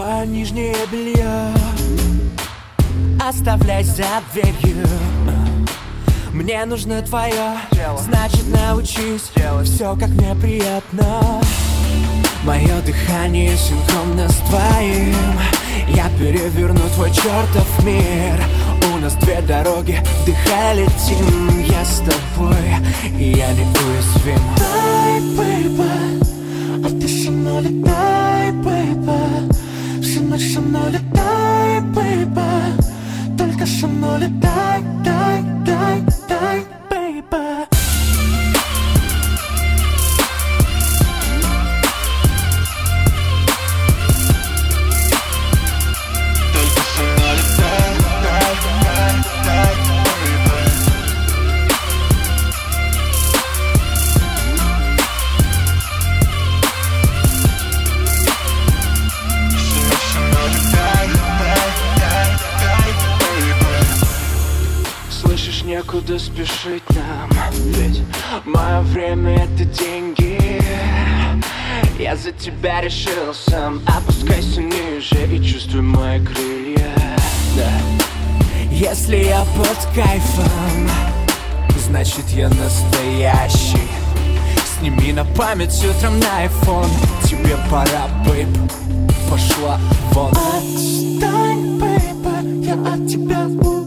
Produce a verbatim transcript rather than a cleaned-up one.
свое нижнее белье оставляй за дверью. Мне нужно твое, значит научись все, как мне приятно. Мое дыхание синхронно с твоим. Я переверну твой чертов мир. У нас две дороги, вдыхай, летим. Я с тобой, и я неуязвим. Дай, бэйба, а ты со мной летай, бэйба. Всю ночь со мной летай, бэйба. Только со мной летай, дай, дай, дай, бэйба. Некуда спешить нам, ведь мое время — это деньги. Я за тебя решил сам. Опускайся ниже и чувствуй мои крылья, да. Если я под кайфом, значит я настоящий. Сними на память утром на айфон. Тебе пора, бэйб, пошла вон. Отстань, бэйба, я от тебя